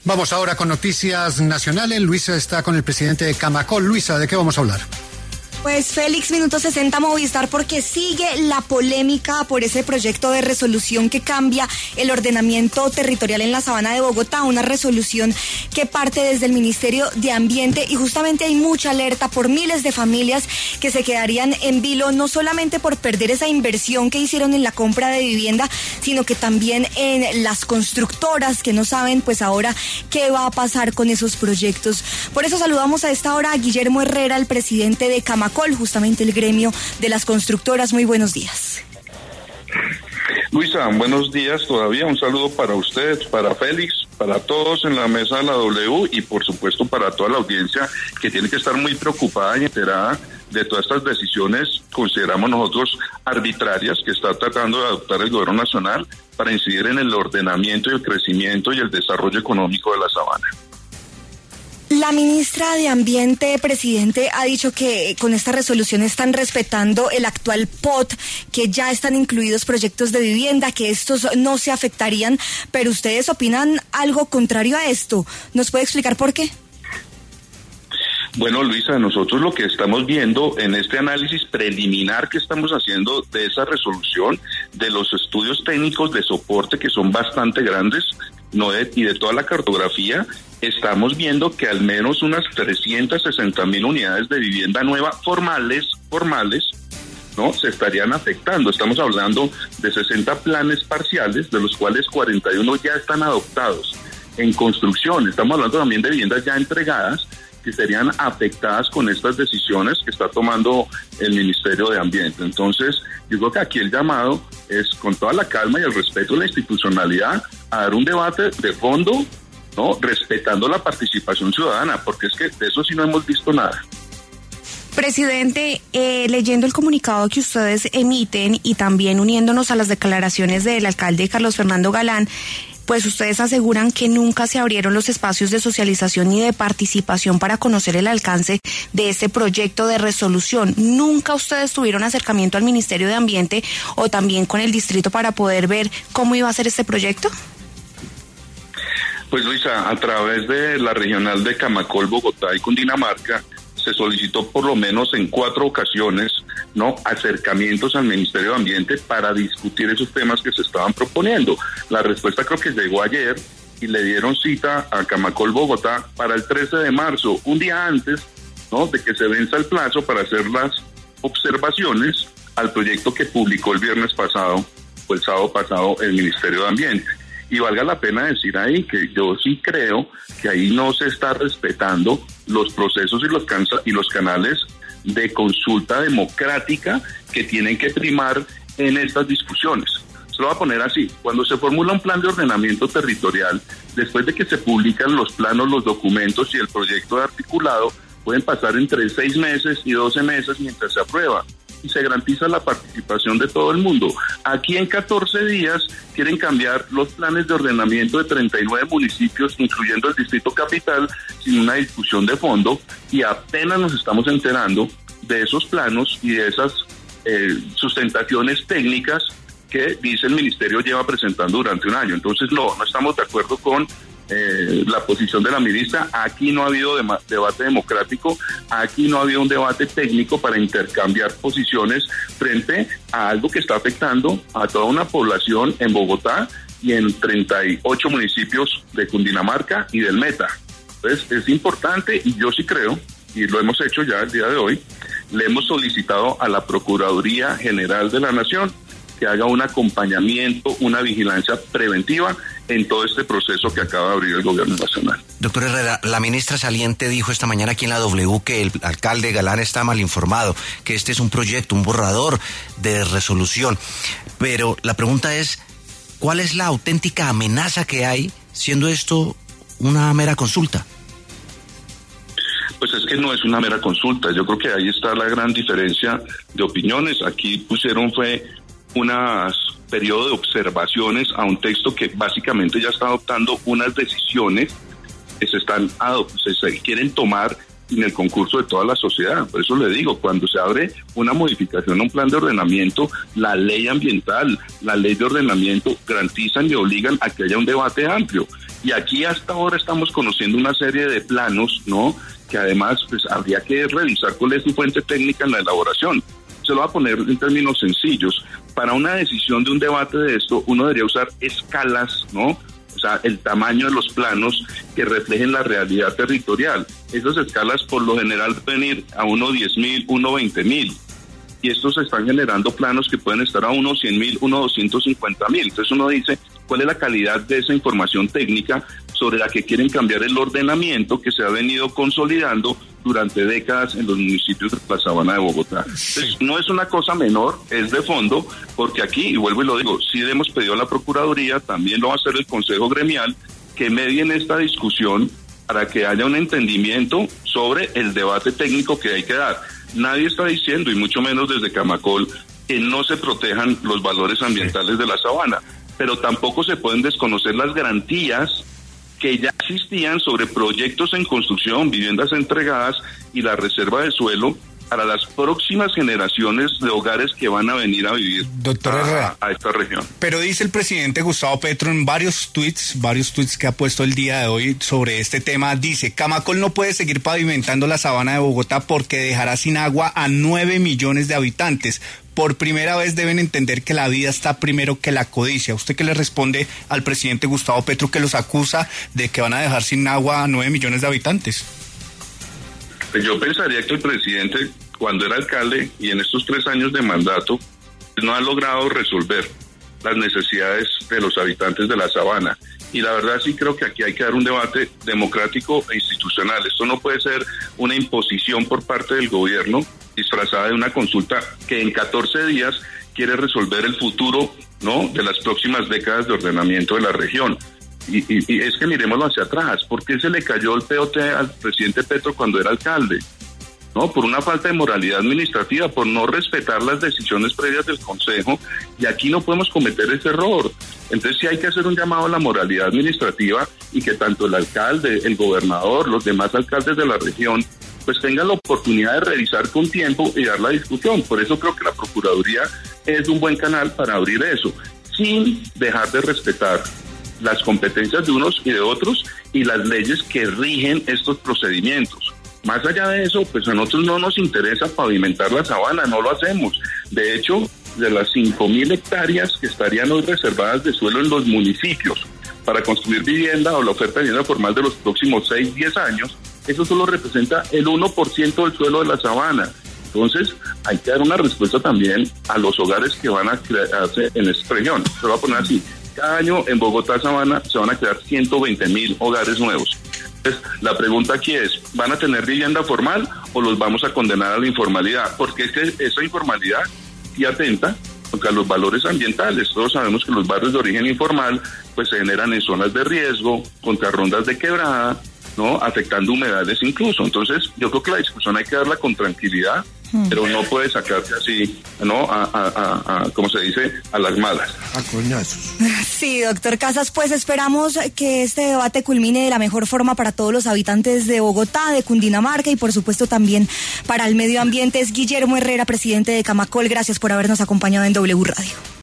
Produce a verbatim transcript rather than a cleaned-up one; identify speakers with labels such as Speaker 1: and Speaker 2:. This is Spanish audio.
Speaker 1: Vamos ahora con noticias nacionales. Luisa está con el presidente de Camacol. Luisa, ¿de qué vamos a hablar?
Speaker 2: Pues Félix, minuto sesenta Movistar, porque sigue la polémica por ese proyecto de resolución que cambia el ordenamiento territorial en la Sabana de Bogotá, una resolución que parte desde el Ministerio de Ambiente, y justamente hay mucha alerta por miles de familias que se quedarían en vilo, no solamente por perder esa inversión que hicieron en la compra de vivienda, sino que también en las constructoras que no saben pues ahora qué va a pasar con esos proyectos. Por eso saludamos a esta hora a Guillermo Herrera, el presidente de Camacol, justamente el gremio de las constructoras. Muy buenos días.
Speaker 3: Luisa, buenos días todavía. Un saludo para usted, para Félix, para todos en la mesa de la W y por supuesto para toda la audiencia que tiene que estar muy preocupada y enterada de todas estas decisiones, consideramos nosotros arbitrarias, que está tratando de adoptar el gobierno nacional para incidir en el ordenamiento y el crecimiento y el desarrollo económico de la sabana.
Speaker 2: La ministra de Ambiente, presidente, ha dicho que con esta resolución están respetando el actual P O T, que ya están incluidos proyectos de vivienda, que estos no se afectarían, pero ustedes opinan algo contrario a esto. ¿Nos puede explicar por qué?
Speaker 3: Bueno, Luisa, nosotros lo que estamos viendo en este análisis preliminar que estamos haciendo de esa resolución, de los estudios técnicos de soporte que son bastante grandes, no de, y de toda la cartografía, estamos viendo que al menos unas trescientas sesenta mil unidades de vivienda nueva formales, formales, ¿no? Se estarían afectando. Estamos hablando de sesenta planes parciales, de los cuales cuarenta y uno ya están adoptados en construcción. Estamos hablando también de viviendas ya entregadas que serían afectadas con estas decisiones que está tomando el Ministerio de Ambiente. Entonces, yo creo que aquí el llamado es, con toda la calma y el respeto a la institucionalidad, a dar un debate de fondo, ¿no? Respetando la participación ciudadana, porque es que de eso sí no hemos visto nada.
Speaker 4: Presidente, eh, leyendo el comunicado que ustedes emiten y también uniéndonos a las declaraciones del alcalde Carlos Fernando Galán, pues ustedes aseguran que nunca se abrieron los espacios de socialización ni de participación para conocer el alcance de este proyecto de resolución. ¿Nunca ustedes tuvieron acercamiento al Ministerio de Ambiente o también con el distrito para poder ver cómo iba a ser este proyecto?
Speaker 3: Pues Luisa, a través de la regional de Camacol, Bogotá y Cundinamarca, se solicitó por lo menos en cuatro ocasiones, ¿no?, acercamientos al Ministerio de Ambiente para discutir esos temas que se estaban proponiendo. La respuesta creo que llegó ayer y le dieron cita a Camacol, Bogotá para el trece de marzo, un día antes, ¿no?, de que se venza el plazo para hacer las observaciones al proyecto que publicó el viernes pasado o el sábado pasado el Ministerio de Ambiente. Y valga la pena decir ahí que yo sí creo que ahí no se está respetando los procesos y los, cansa- y los canales de consulta democrática que tienen que primar en estas discusiones. Se lo voy a poner así: cuando se formula un plan de ordenamiento territorial, después de que se publican los planos, los documentos y el proyecto de articulado, pueden pasar entre seis meses y doce meses mientras se aprueba y se garantiza la participación de todo el mundo. Aquí en catorce días quieren cambiar los planes de ordenamiento de treinta y nueve municipios, incluyendo el Distrito Capital, sin una discusión de fondo, y apenas nos estamos enterando de esos planos y de esas eh, sustentaciones técnicas que dice el Ministerio lleva presentando durante un año. Entonces no, no estamos de acuerdo con Eh, la posición de la ministra. Aquí no ha habido de- debate democrático, aquí no ha habido un debate técnico para intercambiar posiciones frente a algo que está afectando a toda una población en Bogotá y en treinta y ocho municipios de Cundinamarca y del Meta. Entonces es importante, y yo sí creo, y lo hemos hecho ya el día de hoy, le hemos solicitado a la Procuraduría General de la Nación que haga un acompañamiento, una vigilancia preventiva en todo este proceso que acaba de abrir el gobierno nacional.
Speaker 5: Doctor Herrera, la ministra saliente dijo esta mañana aquí en la W que el alcalde Galán está mal informado, que este es un proyecto, un borrador de resolución. Pero la pregunta es, ¿cuál es la auténtica amenaza que hay siendo esto una mera consulta?
Speaker 3: Pues es que no es una mera consulta. Yo creo que ahí está la gran diferencia de opiniones. Aquí pusieron fue unas periodo de observaciones a un texto que básicamente ya está adoptando unas decisiones que se están adop- se, se quieren tomar en el concurso de toda la sociedad. Por eso le digo, cuando se abre una modificación a un plan de ordenamiento, la ley ambiental, la ley de ordenamiento garantizan y obligan a que haya un debate amplio. Y aquí hasta ahora estamos conociendo una serie de planos, ¿no? Que además pues habría que revisar cuál es su fuente técnica en la elaboración. Se lo voy a poner en términos sencillos. Para una decisión de un debate de esto, uno debería usar escalas, ¿no? O sea, el tamaño de los planos que reflejen la realidad territorial. Esas escalas por lo general pueden ir a uno diez mil, uno veinte mil. Y estos están generando planos que pueden estar a uno cien mil, uno doscientos cincuenta mil. Entonces uno dice, ¿cuál es la calidad de esa información técnica sobre la que quieren cambiar el ordenamiento que se ha venido consolidando durante décadas en los municipios de la Sabana de Bogotá? Entonces, no es una cosa menor, es de fondo, porque aquí, y vuelvo y lo digo, sí hemos pedido a la Procuraduría, también lo va a hacer el Consejo Gremial, que medien esta discusión para que haya un entendimiento sobre el debate técnico que hay que dar. Nadie está diciendo, y mucho menos desde Camacol, que no se protejan los valores ambientales de la sabana, pero tampoco se pueden desconocer las garantías que ya existían sobre proyectos en construcción, viviendas entregadas y la reserva de suelo para las próximas generaciones de hogares que van a venir a vivir
Speaker 6: Doctor
Speaker 3: a,
Speaker 6: Herrera,
Speaker 3: a esta región.
Speaker 6: Pero dice el presidente Gustavo Petro en varios tweets, varios tweets que ha puesto el día de hoy sobre este tema, dice, Camacol no puede seguir pavimentando la sabana de Bogotá porque dejará sin agua a nueve millones de habitantes. Por primera vez deben entender que la vida está primero que la codicia. ¿Usted qué le responde al presidente Gustavo Petro que los acusa de que van a dejar sin agua a nueve millones de habitantes?
Speaker 3: Yo pensaría que el presidente, cuando era alcalde y en estos tres años de mandato, no ha logrado resolver las necesidades de los habitantes de la sabana. Y la verdad sí creo que aquí hay que dar un debate democrático e institucional. Esto no puede ser una imposición por parte del gobierno disfrazada de una consulta que en catorce días quiere resolver el futuro, ¿no?, de las próximas décadas de ordenamiento de la región. Y, y, y es que miremoslo hacia atrás. ¿Por qué se le cayó el P O T al presidente Petro cuando era alcalde? No, por una falta de moralidad administrativa, por no respetar las decisiones previas del Consejo, y aquí no podemos cometer ese error. Entonces sí hay que hacer un llamado a la moralidad administrativa y que tanto el alcalde, el gobernador, los demás alcaldes de la región, pues tengan la oportunidad de revisar con tiempo y dar la discusión. Por eso creo que la Procuraduría es un buen canal para abrir eso, sin dejar de respetar las competencias de unos y de otros y las leyes que rigen estos procedimientos. Más allá de eso, pues a nosotros no nos interesa pavimentar la sabana, no lo hacemos. De hecho, de las cinco mil hectáreas que estarían hoy reservadas de suelo en los municipios para construir vivienda o la oferta de vivienda formal de los próximos seis, diez años, eso solo representa el uno por ciento del suelo de la sabana. Entonces, hay que dar una respuesta también a los hogares que van a crearse en esta región. Se va a poner así, cada año en Bogotá Sabana se van a crear ciento veinte mil hogares nuevos. Entonces, la pregunta aquí es, ¿van a tener vivienda formal o los vamos a condenar a la informalidad? Porque es que esa informalidad sí atenta contra los valores ambientales. Todos sabemos que los barrios de origen informal pues se generan en zonas de riesgo, contra rondas de quebrada, ¿no?, afectando humedales incluso. Entonces, yo creo que la discusión hay que darla con tranquilidad, hmm. pero no puede sacarse así, ¿no?, a, a, a, a, como se dice, a las malas.
Speaker 6: A coñazos.
Speaker 2: Sí, doctor Casas, pues esperamos que este debate culmine de la mejor forma para todos los habitantes de Bogotá, de Cundinamarca y por supuesto también para el medio ambiente. Es Guillermo Herrera, presidente de Camacol. Gracias por habernos acompañado en W Radio.